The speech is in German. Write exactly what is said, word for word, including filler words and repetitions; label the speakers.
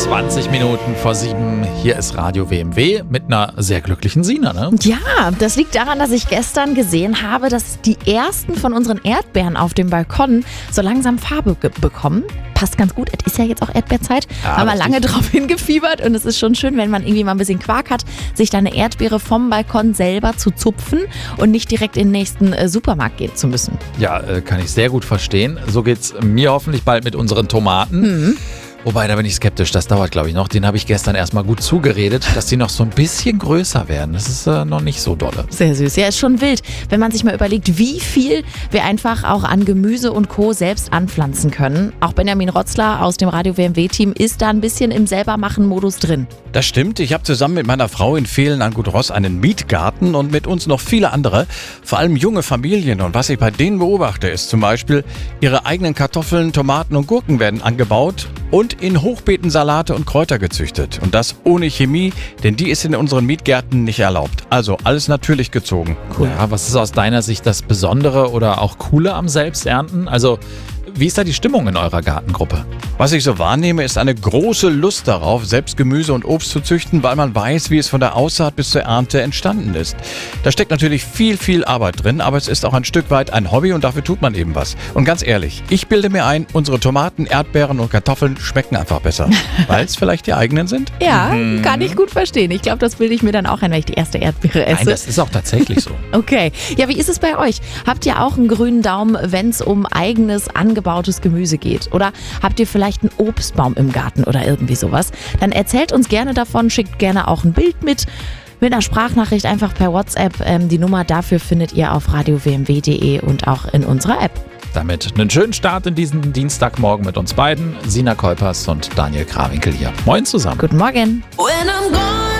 Speaker 1: zwanzig Minuten vor sieben. Hier ist Radio W M W mit einer sehr glücklichen Sina, ne?
Speaker 2: Ja, das liegt daran, dass ich gestern gesehen habe, dass die ersten von unseren Erdbeeren auf dem Balkon so langsam Farbe ge- bekommen. Passt ganz gut, es ist ja jetzt auch Erdbeerzeit.
Speaker 1: Ja,
Speaker 2: haben wir
Speaker 1: richtig.
Speaker 2: lange drauf hingefiebert und es ist schon schön, wenn man irgendwie mal ein bisschen Quark hat, sich da eine Erdbeere vom Balkon selber zu zupfen und nicht direkt in den nächsten äh, Supermarkt gehen zu müssen.
Speaker 1: Ja, äh, kann ich sehr gut verstehen. So geht's mir hoffentlich bald mit unseren Tomaten.
Speaker 2: Mhm.
Speaker 1: Wobei, da bin ich skeptisch, das dauert glaube ich noch. Den habe ich gestern erstmal gut zugeredet, dass die noch so ein bisschen größer werden. Das ist äh, noch nicht so dolle.
Speaker 2: Sehr süß. Ja, ist schon wild, wenn man sich mal überlegt, wie viel wir einfach auch an Gemüse und Co. selbst anpflanzen können. Auch Benjamin Rotzler aus dem Radio W M W-Team ist da ein bisschen im Selbermachen-Modus drin.
Speaker 3: Das stimmt. Ich habe zusammen mit meiner Frau in Vehlen an Gut Ross einen Mietgarten und mit uns noch viele andere, vor allem junge Familien. Und was ich bei denen beobachte, ist zum Beispiel, ihre eigenen Kartoffeln, Tomaten und Gurken werden angebaut und in Hochbeeten Salate und Kräuter gezüchtet. Und das ohne Chemie, denn die ist in unseren Mietgärten nicht erlaubt. Also alles natürlich gezogen.
Speaker 1: Cool. Ja, was ist aus deiner Sicht das Besondere oder auch Coole am Selbsternten? Also, wie ist da die Stimmung in eurer Gartengruppe?
Speaker 3: Was ich so wahrnehme, ist eine große Lust darauf, selbst Gemüse und Obst zu züchten, weil man weiß, wie es von der Aussaat bis zur Ernte entstanden ist. Da steckt natürlich viel, viel Arbeit drin, aber es ist auch ein Stück weit ein Hobby und dafür tut man eben was. Und ganz ehrlich, ich bilde mir ein, unsere Tomaten, Erdbeeren und Kartoffeln schmecken einfach besser, weil es vielleicht die eigenen sind.
Speaker 2: Ja, kann ich gut verstehen. Ich glaube, das bilde ich mir dann auch ein, wenn ich die erste Erdbeere esse.
Speaker 1: Nein, das ist auch tatsächlich so.
Speaker 2: Okay. Ja, wie ist es bei euch? Habt ihr auch einen grünen Daumen, wenn es um eigenes, angebautes Gemüse geht? Oder habt ihr vielleicht einen Obstbaum im Garten oder irgendwie sowas? Dann erzählt uns gerne davon, schickt gerne auch ein Bild mit. Mit einer Sprachnachricht einfach per WhatsApp. Ähm, die Nummer dafür findet ihr auf radio w m w punkt d e und auch in unserer App.
Speaker 1: Damit einen schönen Start in diesen Dienstagmorgen mit uns beiden. Sina Kolpers und Daniel Krawinkel hier. Moin zusammen.
Speaker 2: Guten Morgen.
Speaker 4: When I'm gone.